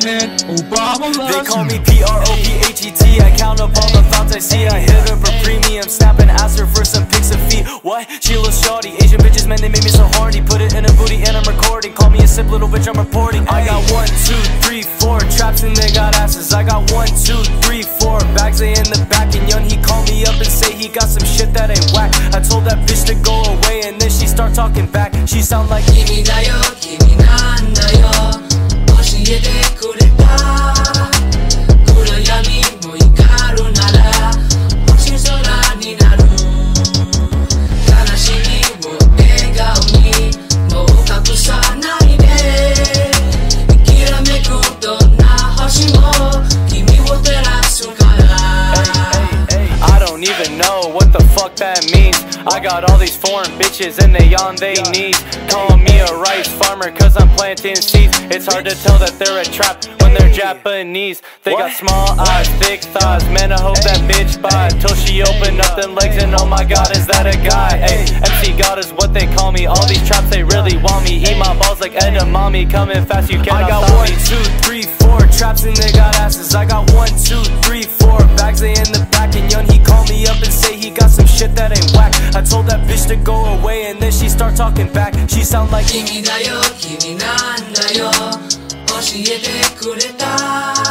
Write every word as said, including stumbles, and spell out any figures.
man, Obama loves They call me P R O P H E T. I count up all the thoughts I see. I hit up her premium, snap and ask her for some pics of feet. What? She looks shawty. Asian bitches, man, they made me so horny. Put it in a booty and I'm recording. Call me a simp little bitch, I'm reporting. I got one, two, three, four traps and they got asses. I got one, two, three, four bags they in the back. And young, he called me up and say he got some shit that ain't whack. I told that bitch to go away and then she start talking back. She sound like Kimi da yo, kimi nan da yo, oshiete kureta. Kurayami mo ikaru nara, hoshi sora ni naru. Kanashimi wo egao ni mo kakusanai de. Ikirameku to na hoshi mo kimi wo terasu kara. I don't even know what the fuck that means. I got all these foreign bitches and they on they knees. Call me a rice farmer cause I'm planting seeds. It's hard to tell that they're a trap when they're Japanese. They got small eyes, thick thighs, man I hope that bitch buy till she open up them legs and oh my god is that a guy. Ay, M C God is what they call me. All these traps they really want me. Eat my balls like edamame, coming fast you cannot stop me. I got one, two, three, four traps and they got asses. I got one, two, three, four bags they in the back. And young he called me up and say he got some shit that ain't whack. I told that bitch to go away and then she start talking back. She sound like Kimi da yo, kimi nan da yo, oshiete kureta.